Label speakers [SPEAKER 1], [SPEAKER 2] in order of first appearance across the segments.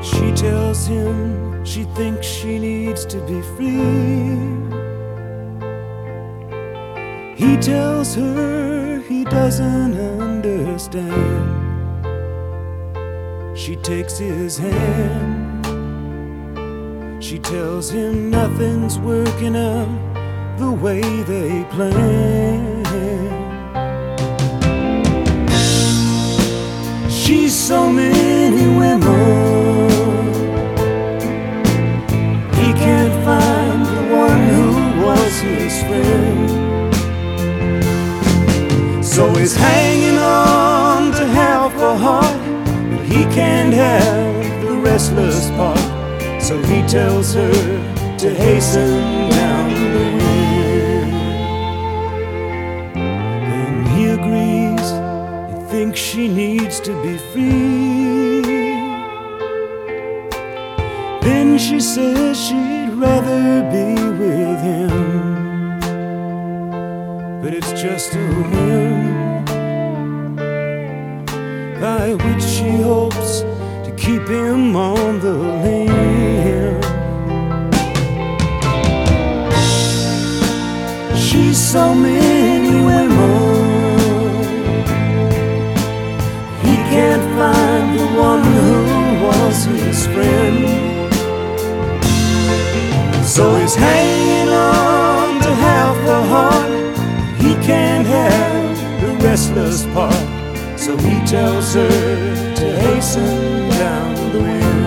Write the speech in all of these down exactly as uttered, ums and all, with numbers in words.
[SPEAKER 1] She tells him she thinks she needs to be free. He tells her he doesn't understand. She takes his hand. She tells him nothing's working out the way they planned. She's so many women, he can't find the one who was his friend. So he's hanging on to half a heart, but he can't have the restless part. So he tells her to hasten down the wind. Then he agrees, he thinks she needs to be free. Then she says she'd rather be with him, but it's just a whim by which she hopes to keep him on the limb. She's so many women, he can't find the one who was his friend. So he's hanging on to half a heart, he can't have the restless part. So he tells her to hasten down the wind.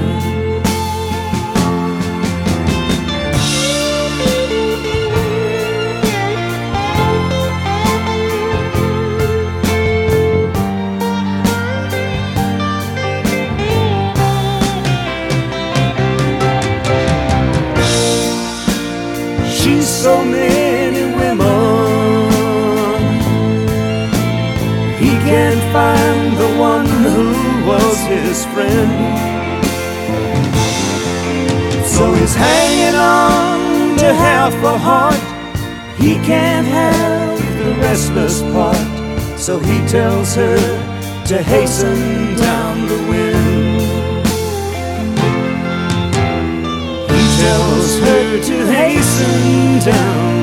[SPEAKER 1] She's so many women, he can't find the one who was his friend. So he's hanging on to half a heart, he can't have the restless part. So he tells her to hasten down the wind. He tells her to hasten down